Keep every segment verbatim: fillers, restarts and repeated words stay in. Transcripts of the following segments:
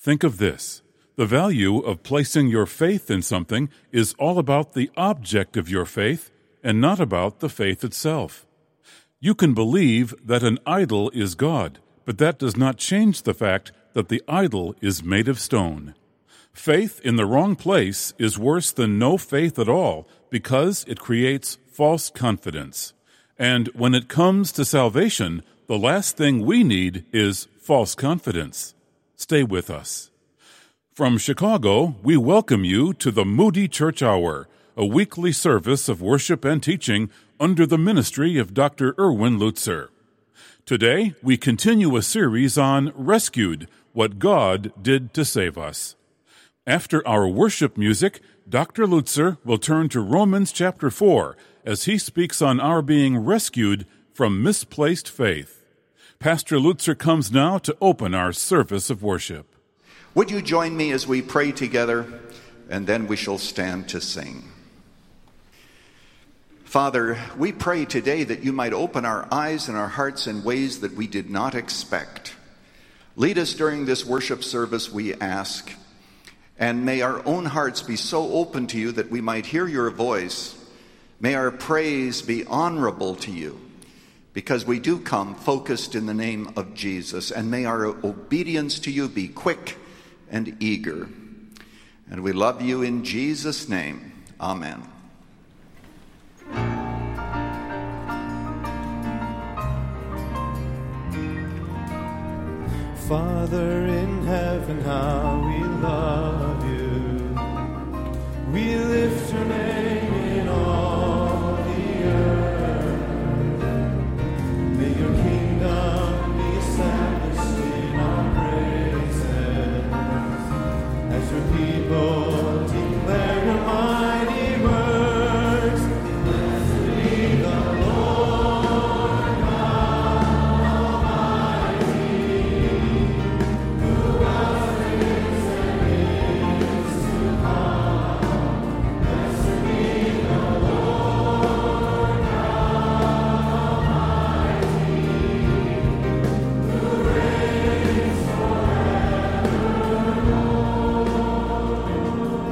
Think of this. The value of placing your faith in something is all about the object of your faith and not about the faith itself. You can believe that an idol is God, but that does not change the fact that the idol is made of stone. Faith in the wrong place is worse than no faith at all because it creates false confidence. And when it comes to salvation, the last thing we need is false confidence. Stay with us. From Chicago, we welcome you to the Moody Church Hour, a weekly service of worship and teaching under the ministry of Doctor Erwin Lutzer. Today, we continue a series on Rescued, What God Did to Save Us. After our worship music, Doctor Lutzer will turn to Romans chapter four as he speaks on our being rescued from misplaced faith. Pastor Lutzer comes now to open our service of worship. Would you join me as we pray together, and then we shall stand to sing. Father, we pray today that you might open our eyes and our hearts in ways that we did not expect. Lead us during this worship service, we ask, and may our own hearts be so open to you that we might hear your voice. May our praise be honorable to you, because we do come focused in the name of Jesus, and may our obedience to you be quick and eager. And we love you in Jesus' name. Amen. Father in heaven, how we love you. We lift your name in all the earth. May your kingdom be established in our praises, as your people declare your mighty works. Blessed be the Lord God Almighty, who was and is and is to come. Blessed be the Lord God Almighty, who reigns forevermore.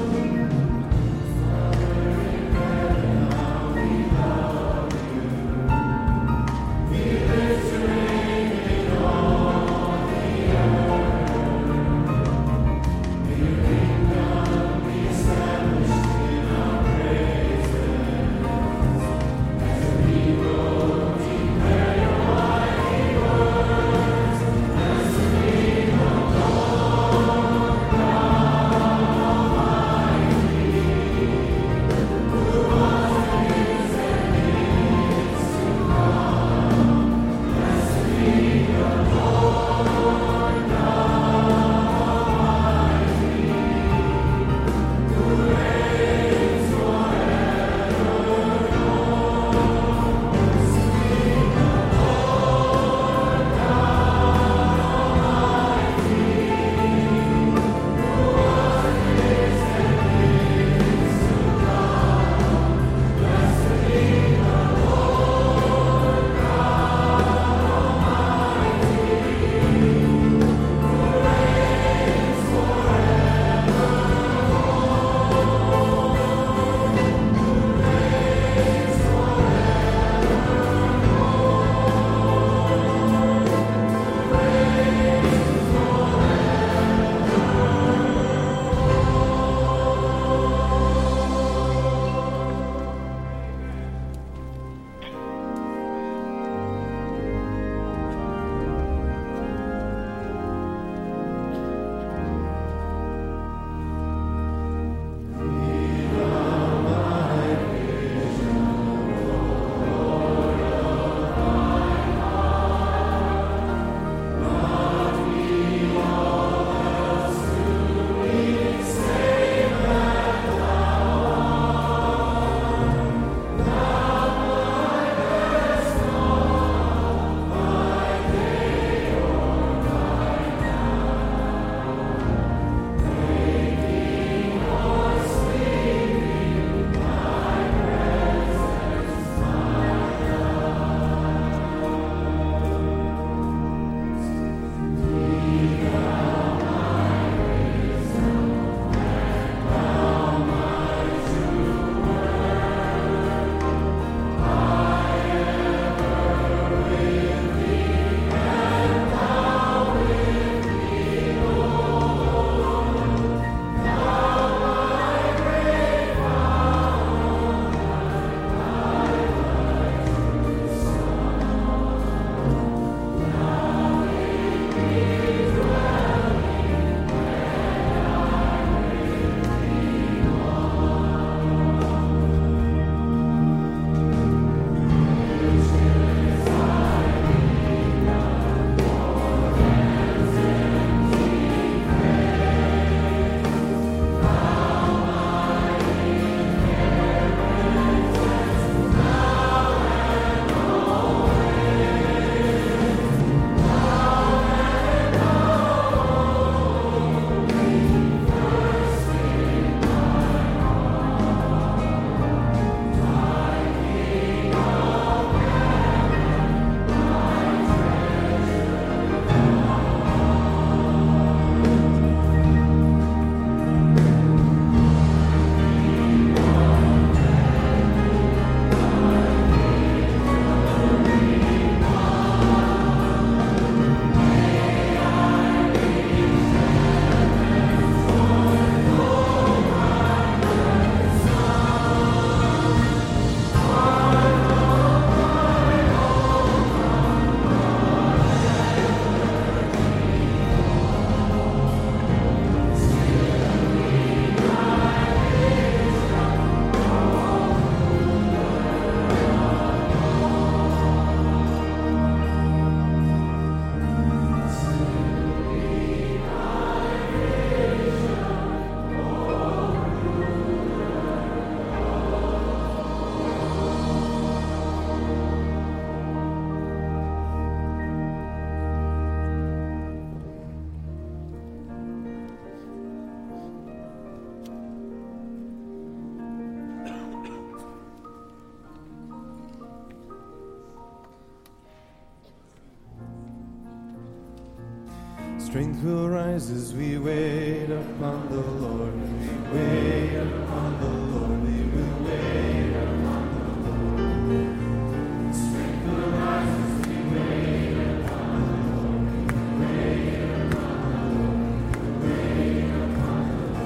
Strength will rise as we wait upon the Lord. We wait upon the Lord. We will wait upon the Lord. Strength will rise as we wait upon the Lord. We wait upon the Lord. We wait upon the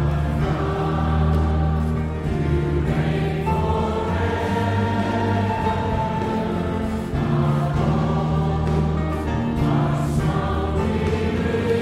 Lord. You reign forever. Our song we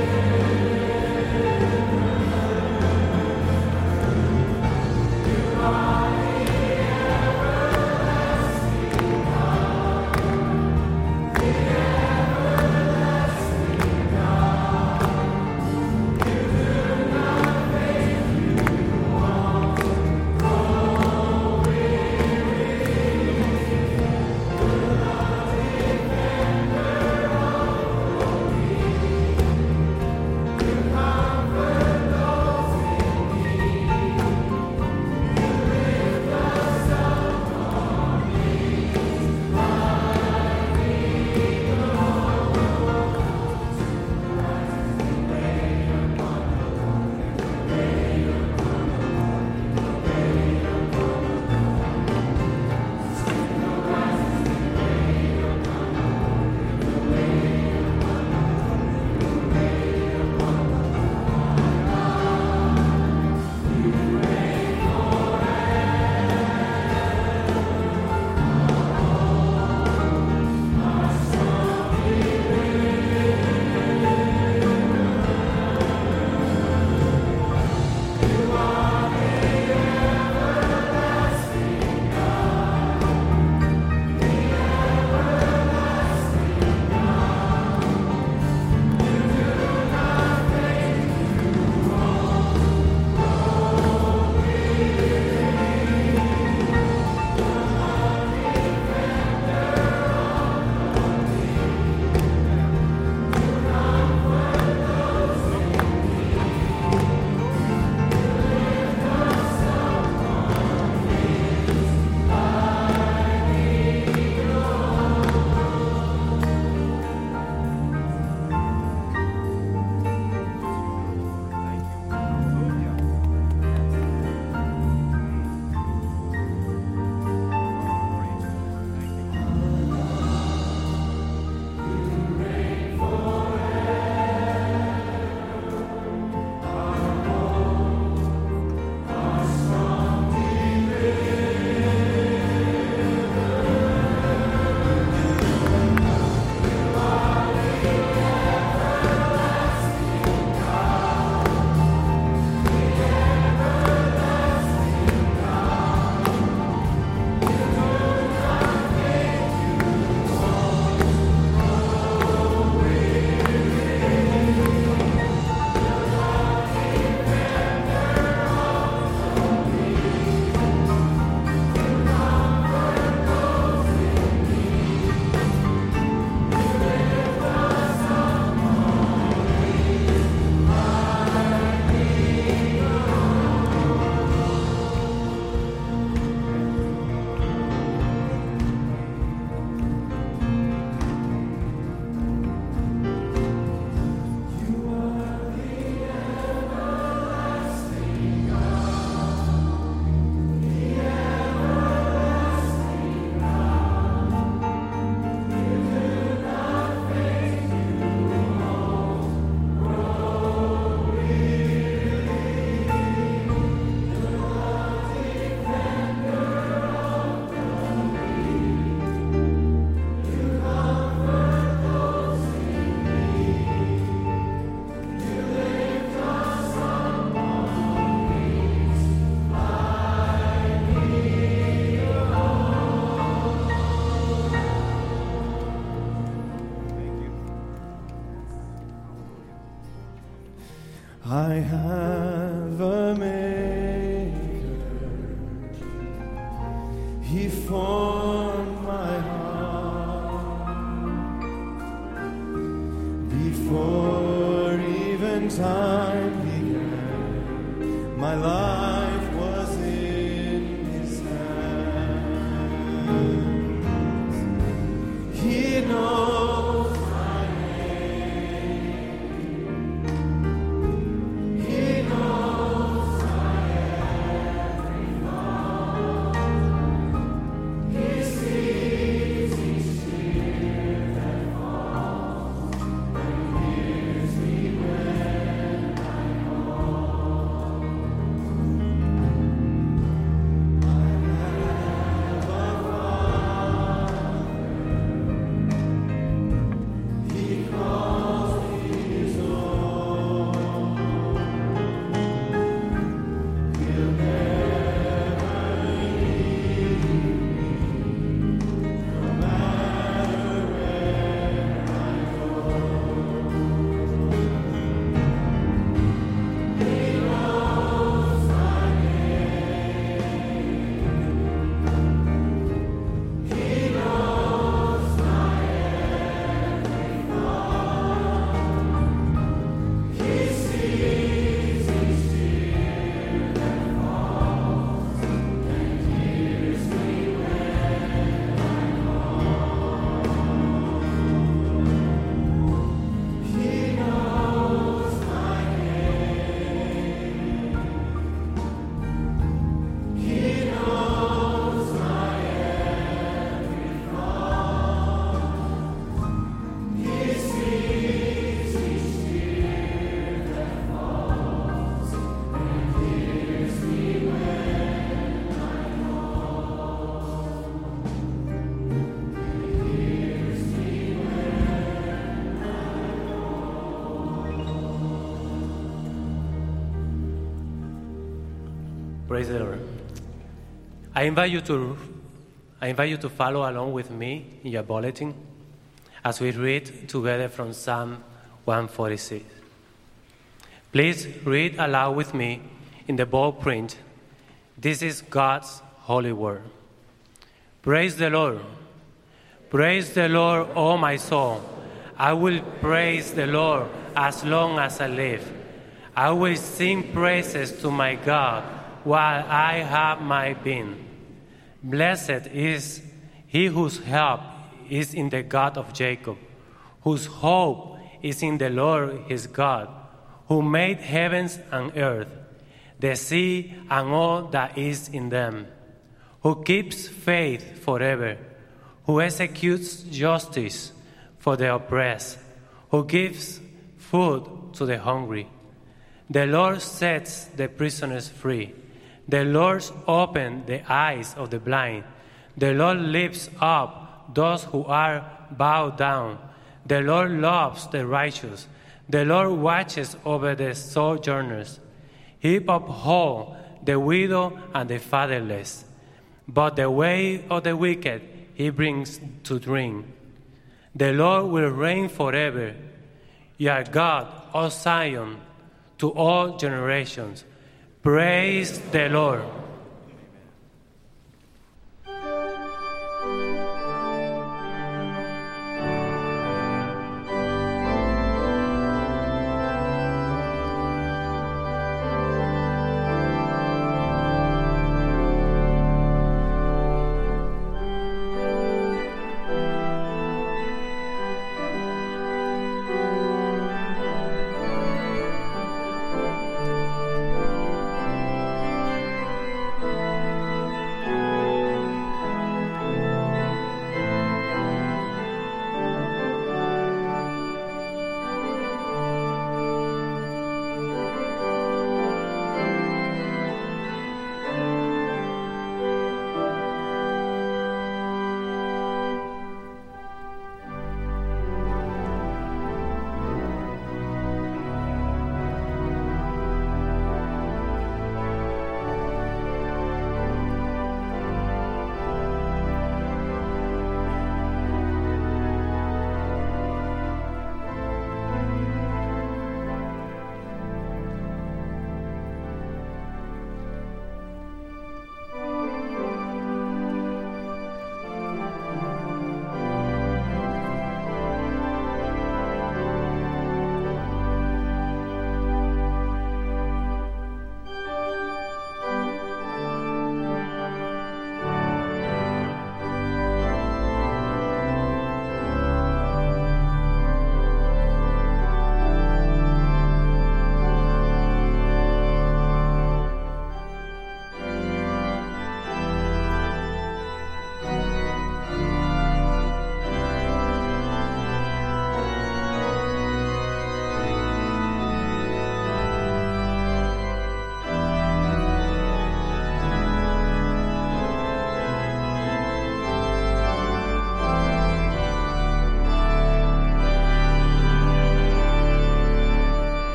I have a maker. He formed my heart before even time began. My life was in His hands. He knows my name. Praise the Lord. I invite you to I invite you to follow along with me in your bulletin as we read together from Psalm one forty-six. Please read aloud with me in the bold print. This is God's holy word. Praise the Lord. Praise the Lord, O my soul. I will praise the Lord as long as I live. I will sing praises to my God while I have my being. Blessed is he whose help is in the God of Jacob, whose hope is in the Lord his God, who made heavens and earth, the sea and all that is in them, who keeps faith forever, who executes justice for the oppressed, who gives food to the hungry. The Lord sets the prisoners free. The Lord opens the eyes of the blind. The Lord lifts up those who are bowed down. The Lord loves the righteous. The Lord watches over the sojourners. He upholds the widow and the fatherless. But the way of the wicked he brings to ruin. The Lord will reign forever. You are God, O Zion, to all generations. Praise the Lord.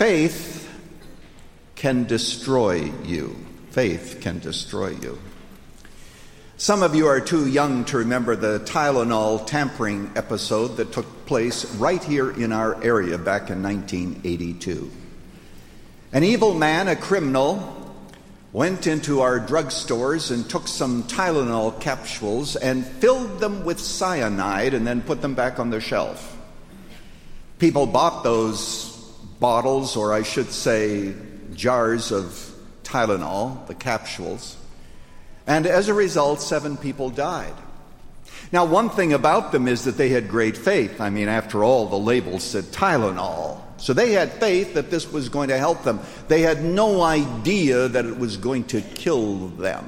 Faith can destroy you. Faith can destroy you. Some of you are too young to remember the Tylenol tampering episode that took place right here in our area back in nineteen eighty-two. An evil man, a criminal, went into our drugstores and took some Tylenol capsules and filled them with cyanide and then put them back on the shelf. People bought those bottles, or I should say jars of Tylenol, the capsules, and as a result, seven people died. Now, one thing about them is that they had great faith. I mean, after all, the label said Tylenol. So they had faith that this was going to help them. They had no idea that it was going to kill them.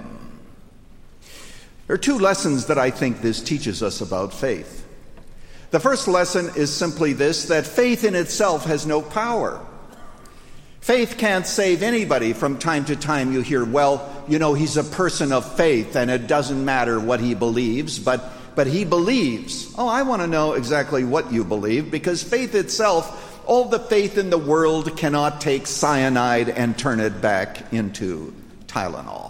There are two lessons that I think this teaches us about faith. The first lesson is simply this, that faith in itself has no power. Faith can't save anybody. From time to time you hear, well, you know, he's a person of faith and it doesn't matter what he believes, but, but he believes. Oh, I want to know exactly what you believe, because faith itself, all the faith in the world cannot take cyanide and turn it back into Tylenol.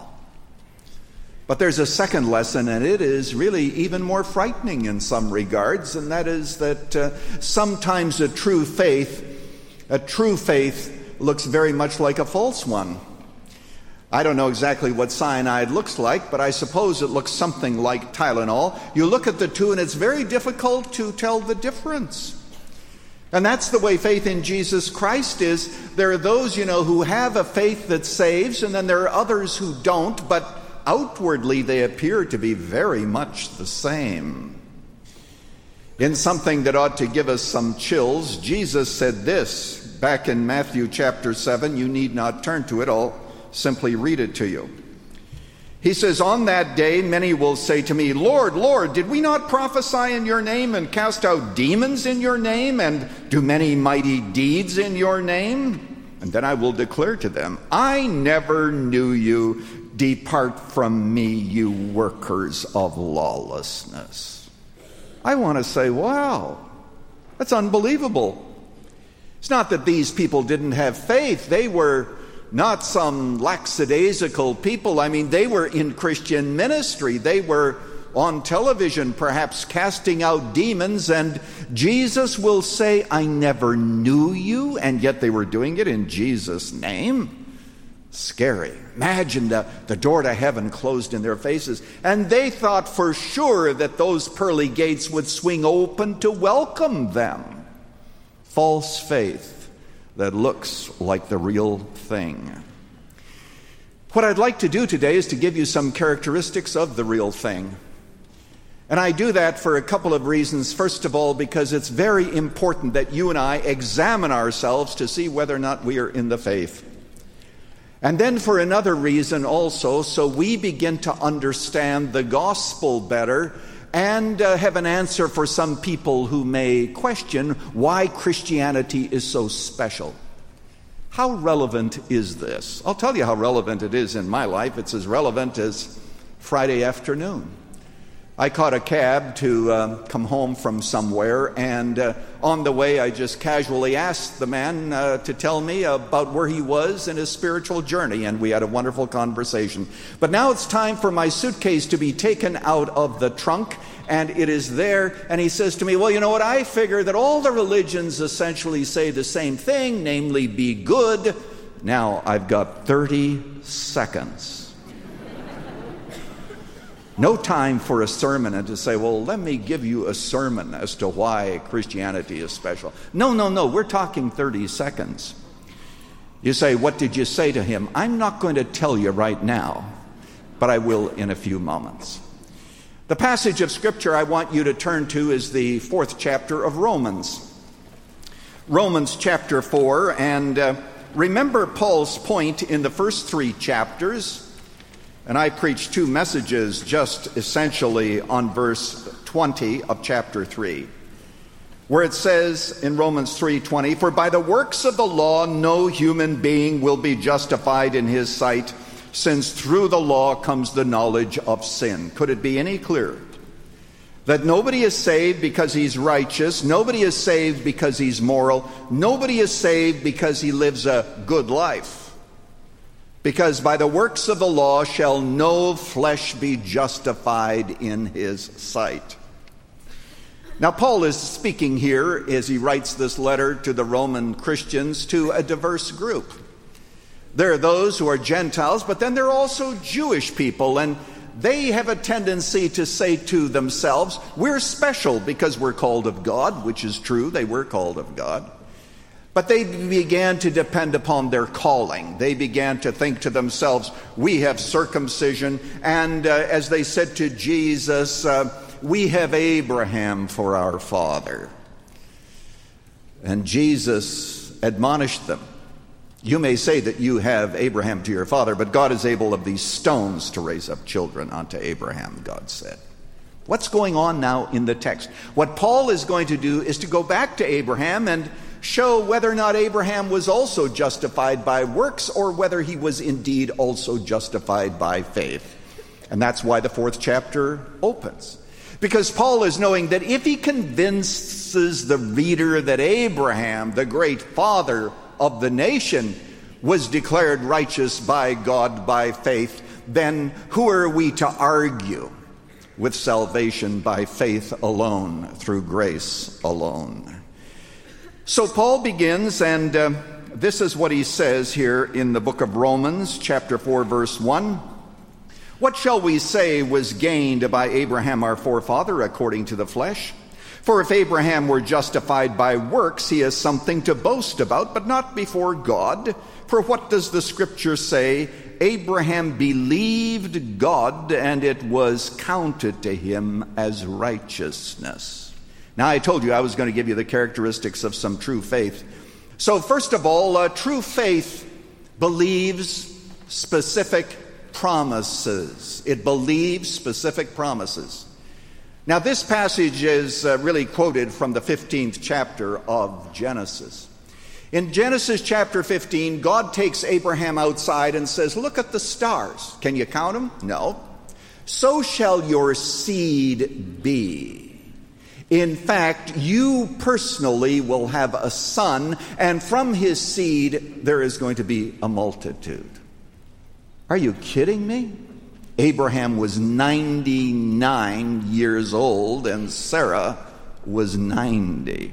But there's a second lesson, and it is really even more frightening in some regards, and that is that uh, sometimes a true faith, a true faith looks very much like a false one. I don't know exactly what cyanide looks like, but I suppose it looks something like Tylenol. You look at the two, and it's very difficult to tell the difference. And that's the way faith in Jesus Christ is. There are those, you know, who have a faith that saves, and then there are others who don't, but outwardly they appear to be very much the same. In something that ought to give us some chills, Jesus said this back in Matthew chapter seven. You need not turn to it, I'll simply read it to you. He says, "On that day many will say to me, 'Lord, Lord, did we not prophesy in your name and cast out demons in your name and do many mighty deeds in your name?' And then I will declare to them, 'I never knew you. Depart from me, you workers of lawlessness.'" I want to say, wow, that's unbelievable. It's not that these people didn't have faith. They were not some lackadaisical people. I mean, they were in Christian ministry. They were on television, perhaps casting out demons, and Jesus will say, "I never knew you," and yet they were doing it in Jesus' name. Scary. Imagine the, the door to heaven closed in their faces. And they thought for sure that those pearly gates would swing open to welcome them. False faith that looks like the real thing. What I'd like to do today is to give you some characteristics of the real thing. And I do that for a couple of reasons. First of all, because it's very important that you and I examine ourselves to see whether or not we are in the faith. And then for another reason also, so we begin to understand the gospel better and uh, have an answer for some people who may question why Christianity is so special. How relevant is this? I'll tell you how relevant it is in my life. It's as relevant as Friday afternoon. I caught a cab to uh, come home from somewhere, and uh, on the way I just casually asked the man uh, to tell me about where he was in his spiritual journey, and we had a wonderful conversation. But now it's time for my suitcase to be taken out of the trunk, and it is there, and he says to me, "Well, you know what, I figure that all the religions essentially say the same thing, namely be good." Now I've got thirty seconds. No time for a sermon and to say, well, let me give you a sermon as to why Christianity is special. No, no, no, we're talking thirty seconds. You say, what did you say to him? I'm not going to tell you right now, but I will in a few moments. The passage of Scripture I want you to turn to is the fourth chapter of Romans. Romans chapter four, and uh, remember Paul's point in the first three chapters. And I preached two messages just essentially on verse twenty of chapter three, where it says in Romans three twenty, "For by the works of the law no human being will be justified in his sight, since through the law comes the knowledge of sin." Could it be any clearer? That nobody is saved because he's righteous. Nobody is saved because he's moral. Nobody is saved because he lives a good life. Because by the works of the law shall no flesh be justified in his sight. Now, Paul is speaking here, as he writes this letter to the Roman Christians, to a diverse group. There are those who are Gentiles, but then there are also Jewish people, and they have a tendency to say to themselves, we're special because we're called of God, which is true, they were called of God. But they began to depend upon their calling. They began to think to themselves, we have circumcision, and uh, as they said to Jesus, uh, we have Abraham for our father. And Jesus admonished them. You may say that you have Abraham to your father, but God is able of these stones to raise up children unto Abraham, God said. What's going on now in the text? What Paul is going to do is to go back to Abraham and show whether or not Abraham was also justified by works or whether he was indeed also justified by faith. And that's why the fourth chapter opens. Because Paul is knowing that if he convinces the reader that Abraham, the great father of the nation, was declared righteous by God by faith, then who are we to argue with salvation by faith alone, through grace alone? So Paul begins, and uh, this is what he says here in the book of Romans, chapter four, verse one. What shall we say was gained by Abraham our forefather according to the flesh? For if Abraham were justified by works, he has something to boast about, but not before God. For what does the scripture say? Abraham believed God, and it was counted to him as righteousness. Now, I told you I was going to give you the characteristics of some true faith. So first of all, uh, true faith believes specific promises. It believes specific promises. Now, this passage is uh, really quoted from the fifteenth chapter of Genesis. In Genesis chapter fifteen, God takes Abraham outside and says, look at the stars. Can you count them? No. So shall your seed be. In fact, you personally will have a son, and from his seed there is going to be a multitude. Are you kidding me? Abraham was ninety-nine years old, and Sarah was ninety.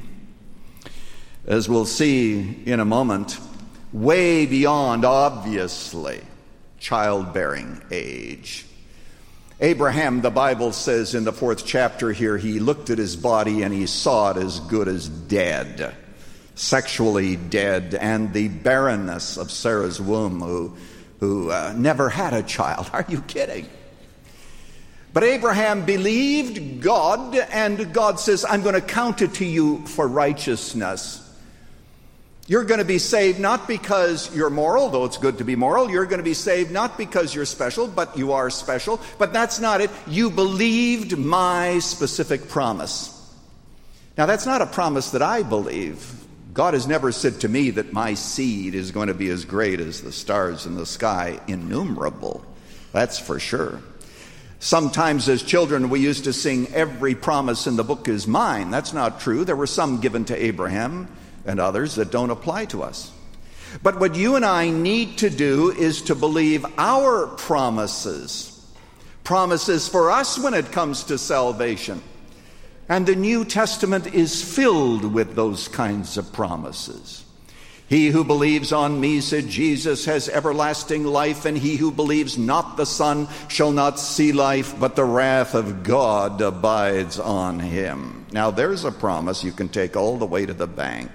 As we'll see in a moment, way beyond, obviously, childbearing age. Abraham, the Bible says in the fourth chapter here, he looked at his body and he saw it as good as dead, sexually dead, and the barrenness of Sarah's womb, who who uh, never had a child. Are you kidding? But Abraham believed God, and God says, I'm going to count it to you for righteousness. You're going to be saved not because you're moral, though it's good to be moral. You're going to be saved not because you're special, but you are special. But that's not it. You believed my specific promise. Now, that's not a promise that I believe. God has never said to me that my seed is going to be as great as the stars in the sky, innumerable. That's for sure. Sometimes as children we used to sing, every promise in the book is mine. That's not true. There were some given to Abraham and others that don't apply to us. But what you and I need to do is to believe our promises. Promises for us when it comes to salvation. And the New Testament is filled with those kinds of promises. He who believes on me, said Jesus, has everlasting life, and he who believes not the Son shall not see life, but the wrath of God abides on him. Now there's a promise you can take all the way to the bank.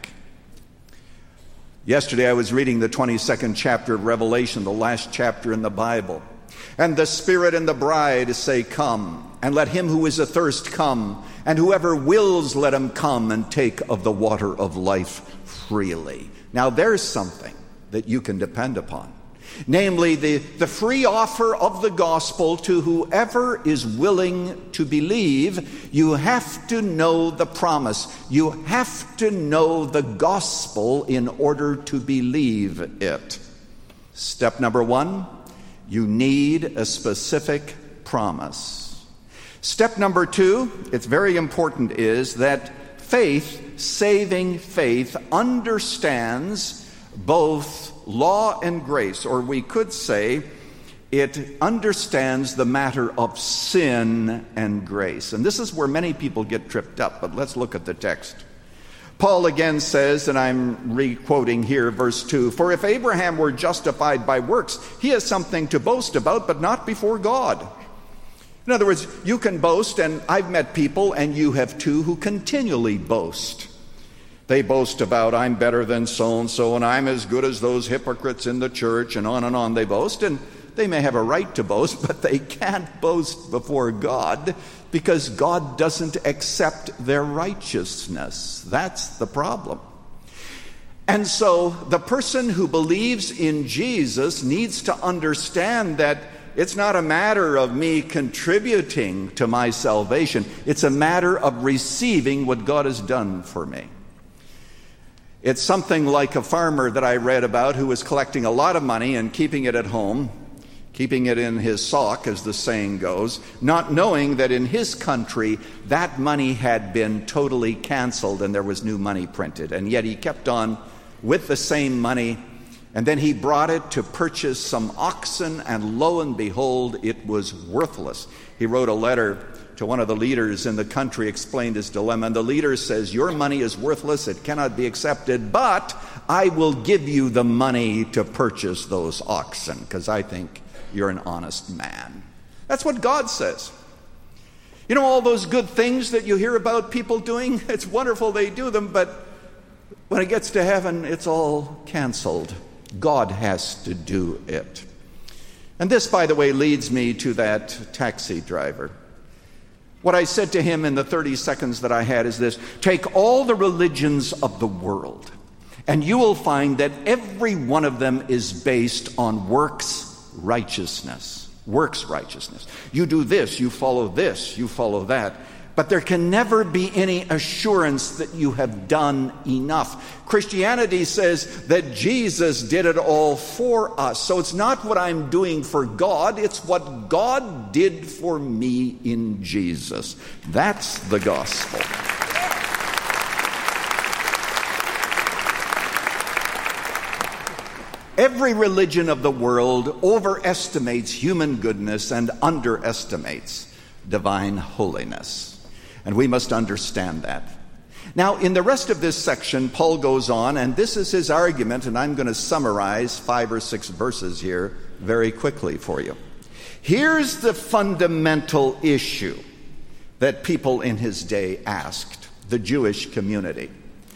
Yesterday I was reading the twenty-second chapter of Revelation, the last chapter in the Bible. And the Spirit and the bride say, come, and let him who is athirst come, and whoever wills let him come and take of the water of life freely. Now there's something that you can depend upon. Namely, the, the free offer of the gospel to whoever is willing to believe. You have to know the promise. You have to know the gospel in order to believe it. Step number one, you need a specific promise. Step number two, it's very important, is that faith, saving faith, understands both law and grace, or we could say it understands the matter of sin and grace. And this is where many people get tripped up, but let's look at the text. Paul again says, and I'm re-quoting here, verse two, "For if Abraham were justified by works, he has something to boast about, but not before God." In other words, you can boast, and I've met people, and you have too, who continually boast. They boast about, I'm better than so-and-so, and I'm as good as those hypocrites in the church, and on and on they boast. And they may have a right to boast, but they can't boast before God because God doesn't accept their righteousness. That's the problem. And so the person who believes in Jesus needs to understand that it's not a matter of me contributing to my salvation. It's a matter of receiving what God has done for me. It's something like a farmer that I read about who was collecting a lot of money and keeping it at home, keeping it in his sock, as the saying goes, not knowing that in his country that money had been totally canceled and there was new money printed. And yet he kept on with the same money, and then he brought it to purchase some oxen, and lo and behold, it was worthless. He wrote a letter to one of the leaders in the country, explained his dilemma, and the leader says, your money is worthless, it cannot be accepted, but I will give you the money to purchase those oxen, because I think you're an honest man. That's what God says. You know, all those good things that you hear about people doing, it's wonderful they do them, but when it gets to heaven, it's all canceled. God has to do it. And this, by the way, leads me to that taxi driver. What I said to him in the thirty seconds that I had is this: take all the religions of the world, and you will find that every one of them is based on works righteousness. Works righteousness. You do this, you follow this, you follow that. But there can never be any assurance that you have done enough. Christianity says that Jesus did it all for us. So it's not what I'm doing for God, it's what God did for me in Jesus. That's the gospel. Every religion of the world overestimates human goodness and underestimates divine holiness. And we must understand that. Now, in the rest of this section, Paul goes on, and this is his argument, and I'm going to summarize five or six verses here very quickly for you. Here's the fundamental issue that people in his day asked, the Jewish community.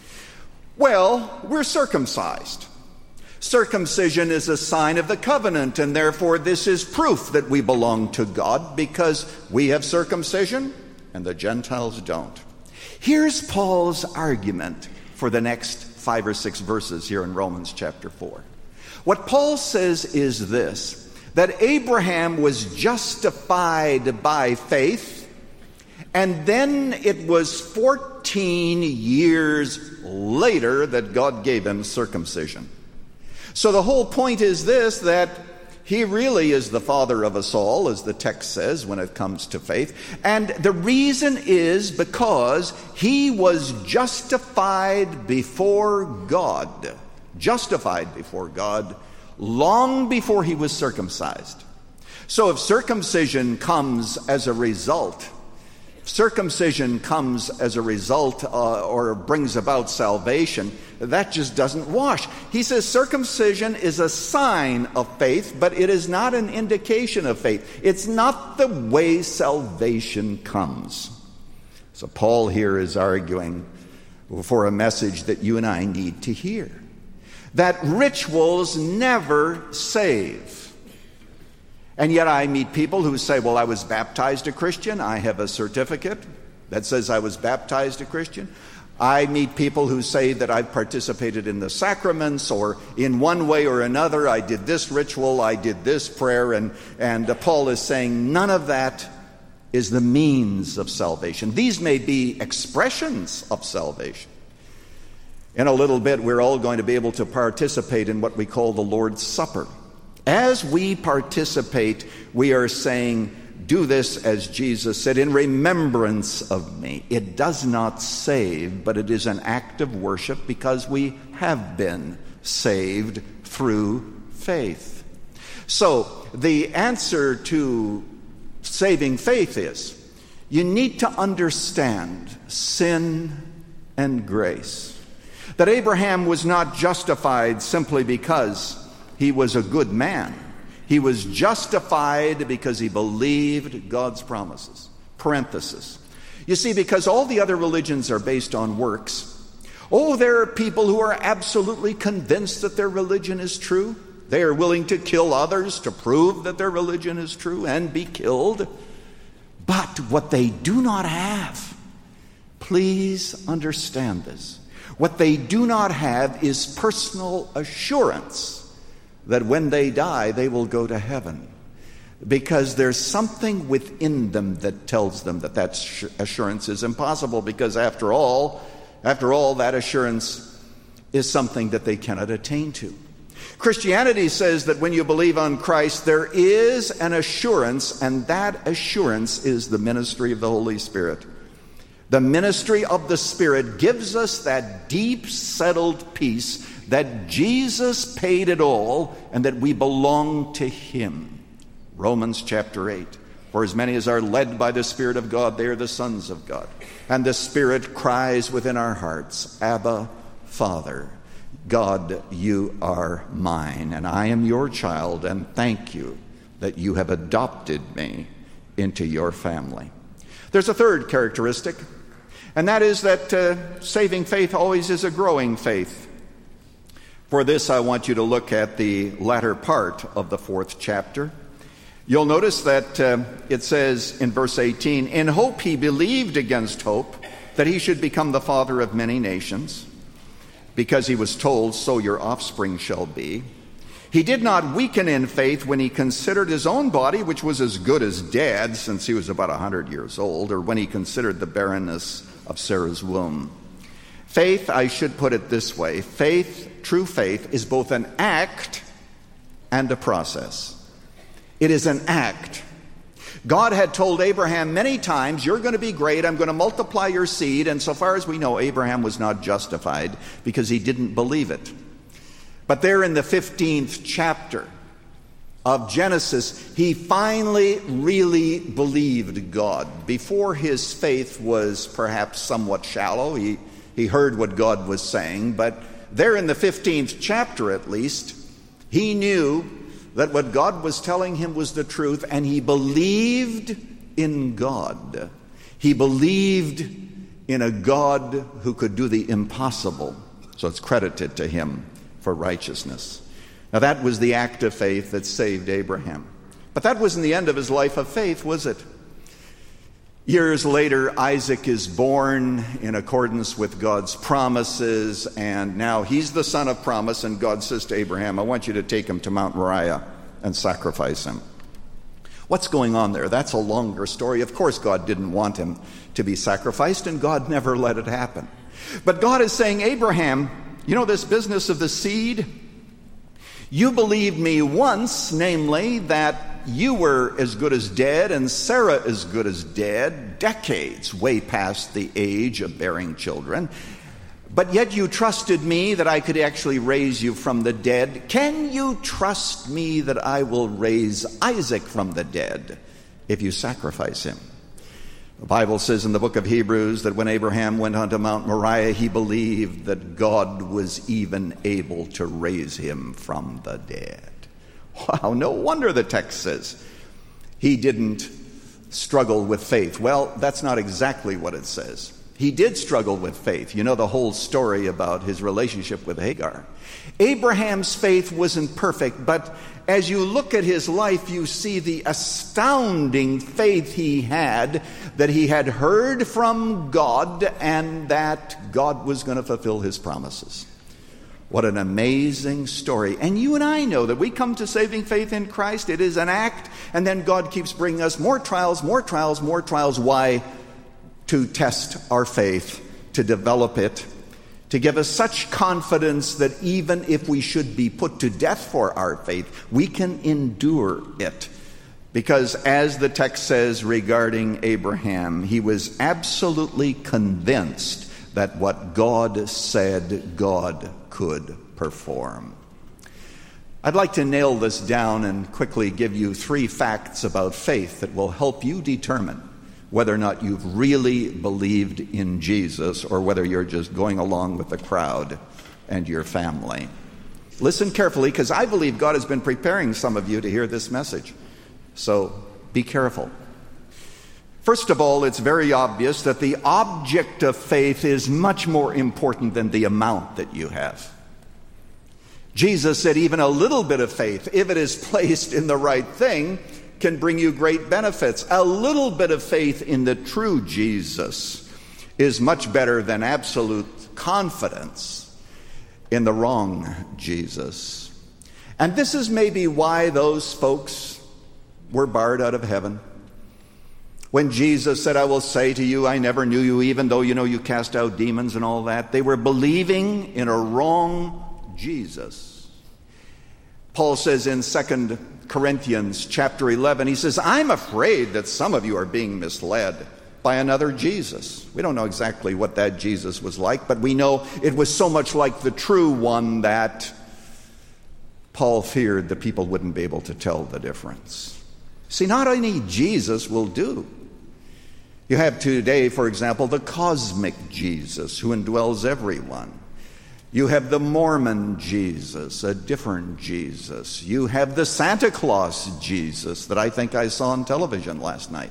Well, we're circumcised. Circumcision is a sign of the covenant, and therefore this is proof that we belong to God because we have circumcision and the Gentiles don't. Here's Paul's argument for the next five or six verses here in Romans chapter four. What Paul says is this, that Abraham was justified by faith, and then it was fourteen years later that God gave him circumcision. So the whole point is this, that he really is the father of us all, as the text says, when it comes to faith. And the reason is because he was justified before God. Justified before God long before he was circumcised. So if circumcision comes as a result, circumcision comes as a result uh, or brings about salvation, that just doesn't wash. He says circumcision is a sign of faith, but it is not an indication of faith. It's not the way salvation comes. So Paul here is arguing for a message that you and I need to hear. That rituals never save. And yet I meet people who say, well, I was baptized a Christian. I have a certificate that says I was baptized a Christian. I meet people who say that I've participated in the sacraments, or in one way or another, I did this ritual, I did this prayer, and, and uh, Paul is saying none of that is the means of salvation. These may be expressions of salvation. In a little bit, we're all going to be able to participate in what we call the Lord's Supper. As we participate, we are saying, do this, as Jesus said, in remembrance of me. It does not save, but it is an act of worship because we have been saved through faith. So the answer to saving faith is you need to understand sin and grace. That Abraham was not justified simply because he was a good man. He was justified because he believed God's promises. Parenthesis. You see, because all the other religions are based on works, oh, there are people who are absolutely convinced that their religion is true. They are willing to kill others to prove that their religion is true and be killed. But what they do not have, please understand this, what they do not have is personal assurance that when they die, they will go to heaven. Because there's something within them that tells them that that assurance is impossible, because after all, after all, that assurance is something that they cannot attain to. Christianity says that when you believe on Christ, there is an assurance, and that assurance is the ministry of the Holy Spirit. The ministry of the Spirit gives us that deep, settled peace that Jesus paid it all and that we belong to Him. Romans chapter eight. For as many as are led by the Spirit of God, they are the sons of God. And the Spirit cries within our hearts, Abba, Father. God, you are mine, and I am your child, and thank you that you have adopted me into your family. There's a third characteristic, and that is that uh, saving faith always is a growing faith. For this, I want you to look at the latter part of the fourth chapter. You'll notice that uh, it says in verse eighteen, in hope he believed against hope that he should become the father of many nations, because he was told, so your offspring shall be. He did not weaken in faith when he considered his own body, which was as good as dead, since he was about one hundred years old, or when he considered the barrenness of Sarah's womb. Faith, I should put it this way, faith, true faith, is both an act and a process. It is an act. God had told Abraham many times, you're going to be great, I'm going to multiply your seed, and so far as we know, Abraham was not justified because he didn't believe it. But there in the fifteenth chapter of Genesis, he finally really believed God. Before, his faith was perhaps somewhat shallow. He, he heard what God was saying, but there in the fifteenth chapter at least, he knew that what God was telling him was the truth, and he believed in God. He believed in a God who could do the impossible, so it's credited to him for righteousness. Now that was the act of faith that saved Abraham. But that wasn't the end of his life of faith, was it? Years later, Isaac is born in accordance with God's promises, and now he's the son of promise, and God says to Abraham, I want you to take him to Mount Moriah and sacrifice him. What's going on there? That's a longer story. Of course, God didn't want him to be sacrificed, and God never let it happen. But God is saying, Abraham, you know this business of the seed? You believed me once, namely, that you were as good as dead and Sarah as good as dead, decades way past the age of bearing children. But yet you trusted me that I could actually raise you from the dead. Can you trust me that I will raise Isaac from the dead if you sacrifice him? The Bible says in the book of Hebrews that when Abraham went unto Mount Moriah, he believed that God was even able to raise him from the dead. Wow, no wonder the text says he didn't struggle with faith. Well, that's not exactly what it says. He did struggle with faith. You know the whole story about his relationship with Hagar. Abraham's faith wasn't perfect, but as you look at his life, you see the astounding faith he had, that he had heard from God and that God was going to fulfill his promises. What an amazing story. And you and I know that we come to saving faith in Christ. It is an act, and then God keeps bringing us more trials, more trials, more trials. Why? To test our faith, to develop it, to give us such confidence that even if we should be put to death for our faith, we can endure it. Because as the text says regarding Abraham, he was absolutely convinced that what God said, God could perform. I'd like to nail this down and quickly give you three facts about faith that will help you determine whether or not you've really believed in Jesus or whether you're just going along with the crowd and your family. Listen carefully, because I believe God has been preparing some of you to hear this message. So be careful. First of all, it's very obvious that the object of faith is much more important than the amount that you have. Jesus said even a little bit of faith, if it is placed in the right thing, can bring you great benefits. A little bit of faith in the true Jesus is much better than absolute confidence in the wrong Jesus. And this is maybe why those folks were barred out of heaven. When Jesus said, I will say to you, I never knew you, even though you know you cast out demons and all that, they were believing in a wrong Jesus. Paul says in Second Corinthians chapter eleven, he says, I'm afraid that some of you are being misled by another Jesus. We don't know exactly what that Jesus was like, but we know it was so much like the true one that Paul feared the people wouldn't be able to tell the difference. See, not any Jesus will do. You have today, for example, the cosmic Jesus who indwells everyone. You have the Mormon Jesus, a different Jesus. You have the Santa Claus Jesus that I think I saw on television last night.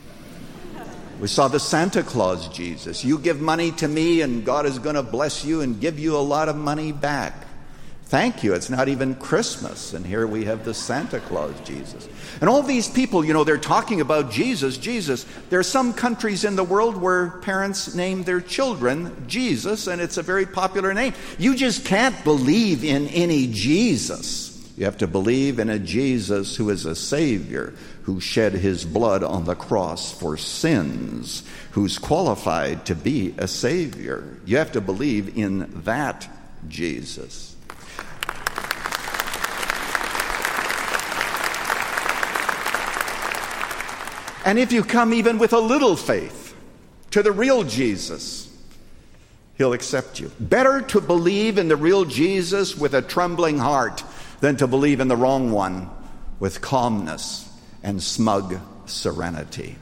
We saw the Santa Claus Jesus. You give money to me and God is going to bless you and give you a lot of money back. Thank you. It's not even Christmas. And here we have the Santa Claus Jesus. And all these people, you know, they're talking about Jesus, Jesus. There are some countries in the world where parents name their children Jesus, and it's a very popular name. You just can't believe in any Jesus. You have to believe in a Jesus who is a Savior, who shed his blood on the cross for sins, who's qualified to be a Savior. You have to believe in that Jesus. And if you come even with a little faith to the real Jesus, he'll accept you. Better to believe in the real Jesus with a trembling heart than to believe in the wrong one with calmness and smug serenity.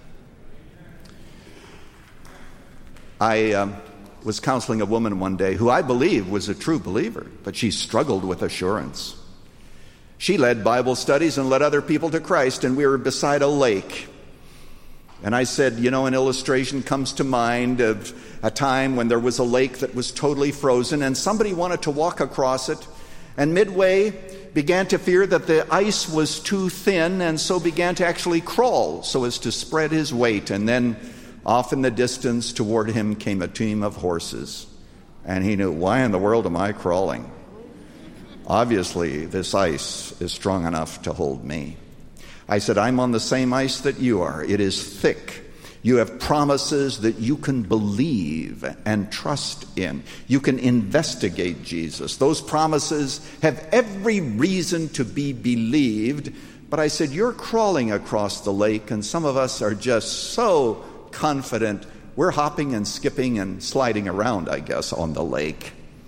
I uh, was counseling a woman one day who I believe was a true believer, but she struggled with assurance. She led Bible studies and led other people to Christ, and we were beside a lake. And I said, you know, an illustration comes to mind of a time when there was a lake that was totally frozen and somebody wanted to walk across it, and midway began to fear that the ice was too thin and so began to actually crawl so as to spread his weight. And then off in the distance toward him came a team of horses. And he knew, why in the world am I crawling? Obviously, this ice is strong enough to hold me. I said, I'm on the same ice that you are. It is thick. You have promises that you can believe and trust in. You can investigate Jesus. Those promises have every reason to be believed. But I said, you're crawling across the lake, and some of us are just so confident. We're hopping and skipping and sliding around, I guess, on the lake.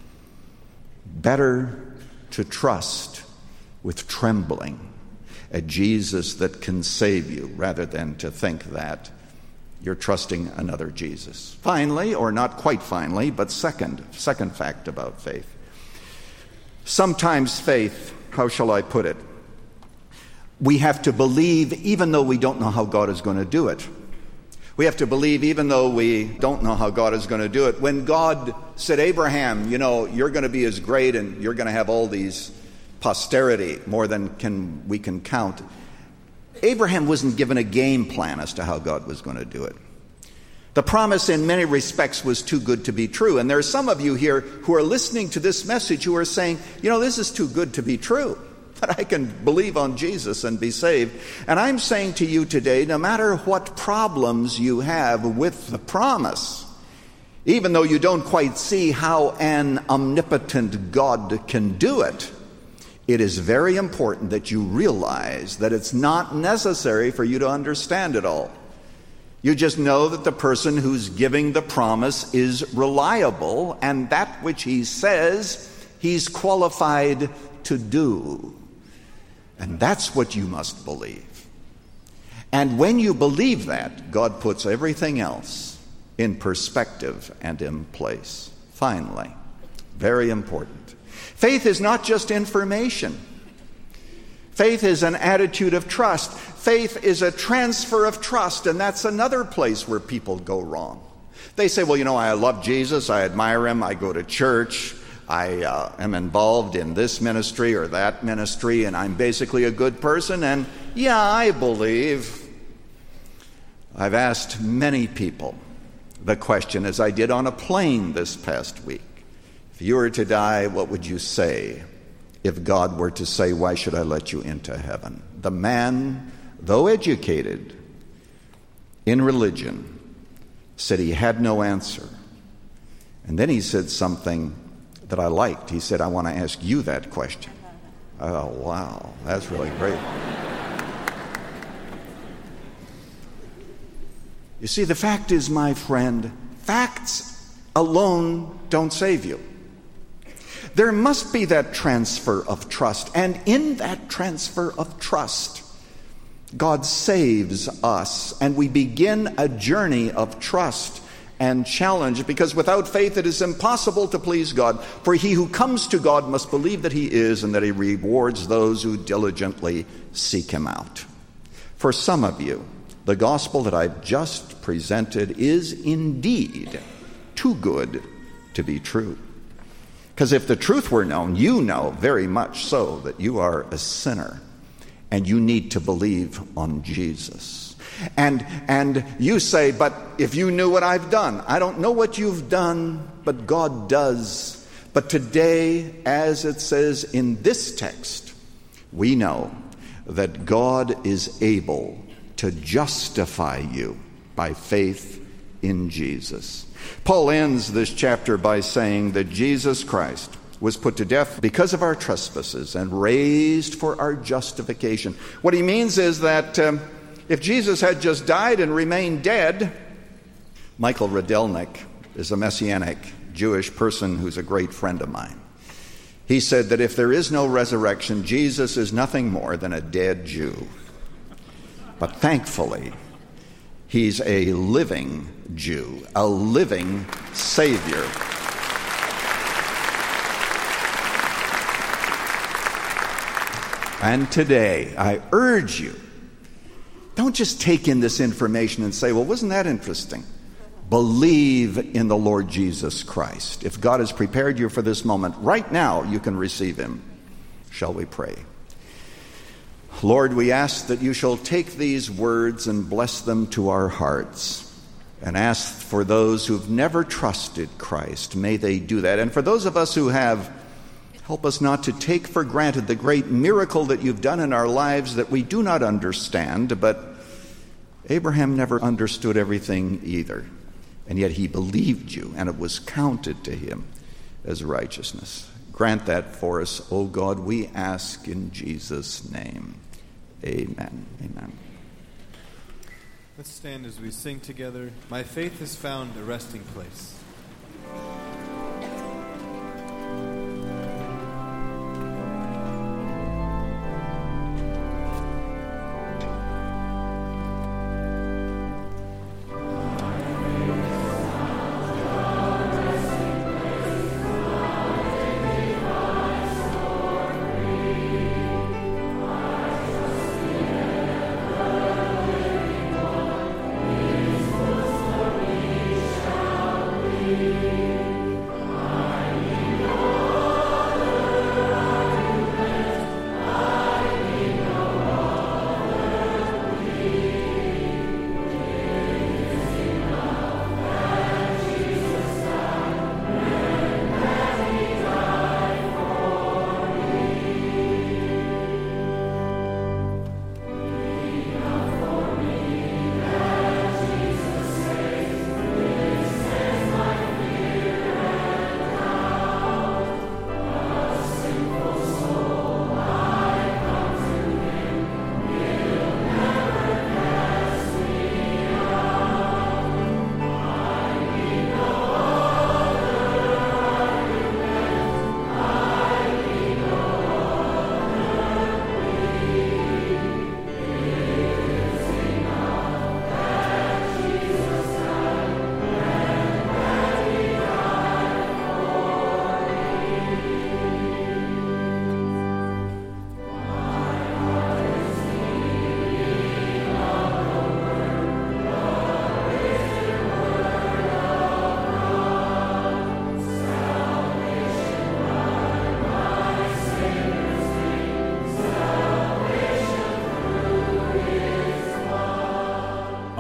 Better to trust with trembling a Jesus that can save you rather than to think that you're trusting another Jesus. Finally, or not quite finally, but second, second fact about faith. Sometimes faith, how shall I put it? We have to believe even though we don't know how God is going to do it. We have to believe even though we don't know how God is going to do it. When God said, Abraham, you know, you're going to be as great and you're going to have all these posterity, more than can we can count. Abraham wasn't given a game plan as to how God was going to do it. The promise in many respects was too good to be true. And there are some of you here who are listening to this message who are saying, you know, this is too good to be true. But I can believe on Jesus and be saved. And I'm saying to you today, no matter what problems you have with the promise, even though you don't quite see how an omnipotent God can do it, it is very important that you realize that it's not necessary for you to understand it all. You just know that the person who's giving the promise is reliable, and that which he says, he's qualified to do. And that's what you must believe. And when you believe that, God puts everything else in perspective and in place. Finally, very important, faith is not just information. Faith is an attitude of trust. Faith is a transfer of trust, and that's another place where people go wrong. They say, well, you know, I love Jesus, I admire him, I go to church, I uh, am involved in this ministry or that ministry, and I'm basically a good person, and yeah, I believe. I've asked many people the question, as I did on a plane this past week, if you were to die, what would you say if God were to say, why should I let you into heaven? The man, though educated in religion, said he had no answer. And then he said something that I liked. He said, I want to ask you that question. Oh, wow, that's really great. You see, the fact is, my friend, facts alone don't save you. There must be that transfer of trust, and in that transfer of trust, God saves us, and we begin a journey of trust and challenge, because without faith it is impossible to please God. For he who comes to God must believe that he is, and that he rewards those who diligently seek him out. For some of you, the gospel that I've just presented is indeed too good to be true. Because if the truth were known, you know very much so that you are a sinner and you need to believe on Jesus. And and you say, but if you knew what I've done, I don't know what you've done, but God does. But today, as it says in this text, we know that God is able to justify you by faith in Jesus. Paul ends this chapter by saying that Jesus Christ was put to death because of our trespasses and raised for our justification. What he means is that um, if Jesus had just died and remained dead, Michael Radelnik is a Messianic Jewish person who's a great friend of mine. He said that if there is no resurrection, Jesus is nothing more than a dead Jew. But thankfully, he's a living Jew, a living Savior. And today, I urge you, don't just take in this information and say, well, wasn't that interesting? Believe in the Lord Jesus Christ. If God has prepared you for this moment, right now you can receive him. Shall we pray? Lord, we ask that you shall take these words and bless them to our hearts, and ask for those who've never trusted Christ, may they do that. And for those of us who have, help us not to take for granted the great miracle that you've done in our lives that we do not understand, but Abraham never understood everything either. And yet he believed you, and it was counted to him as righteousness. Grant that for us, O God, we ask in Jesus' name. Amen. Amen. Let's stand as we sing together. My faith has found a resting place.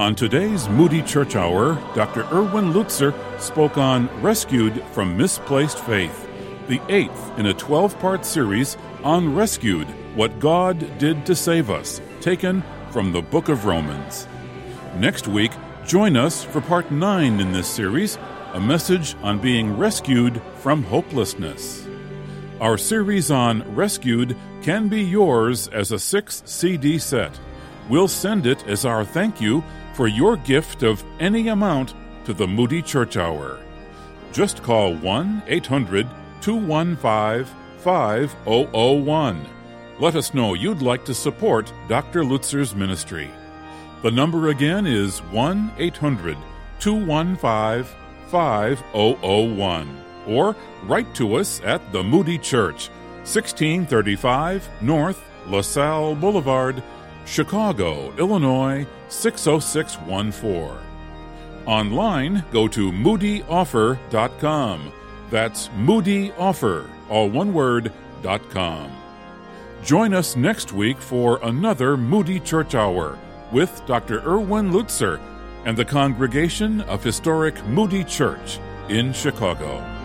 On today's Moody Church Hour, Doctor Erwin Lutzer spoke on Rescued from Misplaced Faith, the eighth in a twelve-part series on Rescued, What God Did to Save Us, taken from the Book of Romans. Next week, join us for part nine in this series, a message on being rescued from hopelessness. Our series on Rescued can be yours as a six C D set. We'll send it as our thank you for your gift of any amount to the Moody Church Hour. Just call one eight hundred two one five five zero zero one. Let us know you'd like to support Doctor Lutzer's ministry. The number again is one eight hundred two one five five zero zero one. Or write to us at the Moody Church, sixteen thirty-five North LaSalle Boulevard, Chicago, Illinois, six oh six one four. Online, go to moody offer dot com. That's Moody Offer, all one word, dot com. Join us next week for another Moody Church Hour with Doctor Erwin Lutzer and the congregation of historic Moody Church in Chicago.